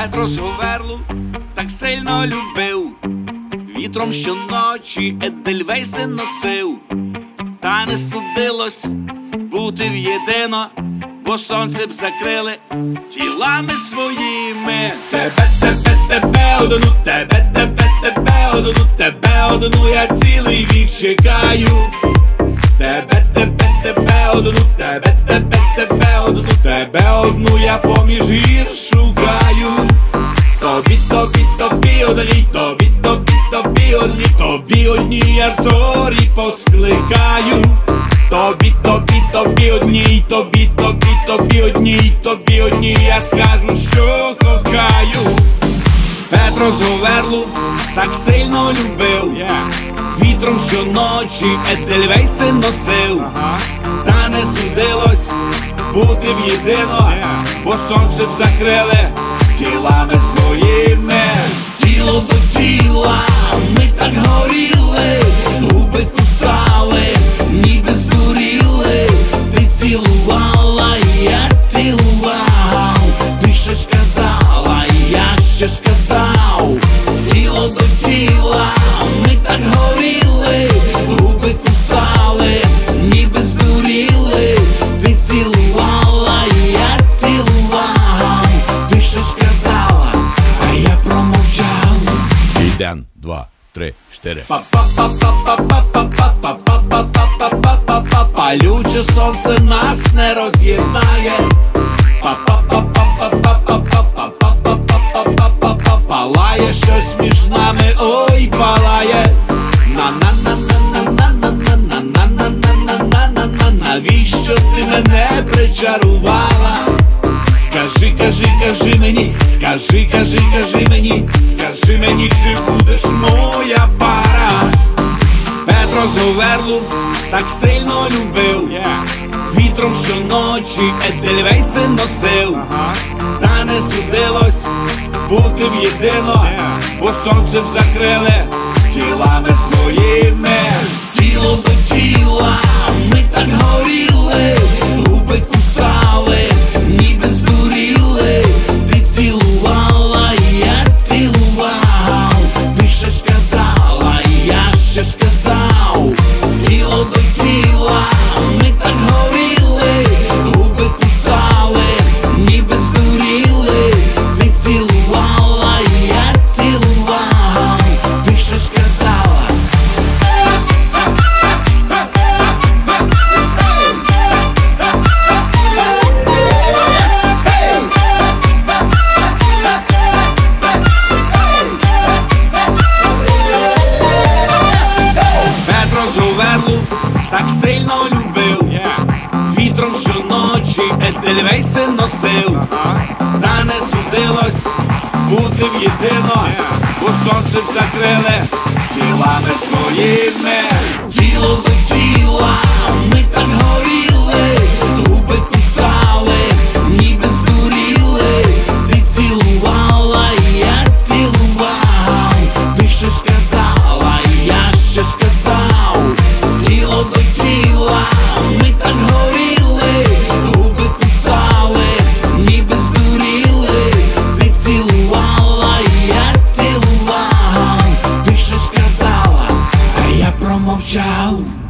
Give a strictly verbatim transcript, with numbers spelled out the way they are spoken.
Петро Зговерлу так сильно любив, вітром щоночі Едельвейси носив, та не судилось бути в'єдино, бо сонце б закрили тілами своїми. Тебе, тебе, тебе одну, тебе, тебе, тебе одну, тебе одну я цілий вік чекаю. Тебе, тебе, тебе одну, тебе, тебе, тебе одну, тебе одну я поміж гір шукаю. Тобі, тобі, тобі одній, тобі, тобі, тобі одній, тобі одній я зорі поскликаю. Тобі, тобі, тобі одній, тобі, тобі, тобі одній, тобі одній я скажу, що кохаю. Петро Зговерлу так сильно любив, вітром щоночі Едельвейси носив, та не судилось бути в'єдино, бо сонце б закрили тілами своїми. Тіло до тіла ми так горіли, губи кусали, ніби здуріли. Ти цілувала, я цілував, ти щось казала, я щось казав. Тіло до тіла ми так горіли, губи кусали, ніби здуріли. Ти цілувала, я цілував, ти щось казала, а я промовчав. Ден, два, три, чотири. Палюче сонце нас не роз'єднає. Палає щось між нами, ой, палає. Навіщо ти мене причарувала? Скажи, кажи, кажи мені, скажи, кажи, кажи мені, скажи мені, чи будеш моя пара? Петро Зговерлу так сильно любив, вітром щоночі Едельвейси носив, та не судилось бути в'єдино, бо сонце б закрили тілами своїми. Тіло до тіла ми так горіли, губи кусали, ніби здуріли. Ти цілувала, я цілував, ти щось казала, я щось казав. Тіло до тіла ми так горіли, губи кусали, ніби здуріли. Ти цілувала, я цілував, ти щось казала. Так сильно любив, вітром щоночі Едельвейси носив, та не судилось бути в'єдино, бо сонце б закрили тілами своїми. Тіло до тіла ми так горіли, губи кусали, ніби здуріли. Ти цілувала, я цілував, ти щось казала, я щось казав. Тіло до тіла ми так горіли, губи кусали, ніби здуріли. Ти цілувала, я цілував, ти щось казала, а я промовчав.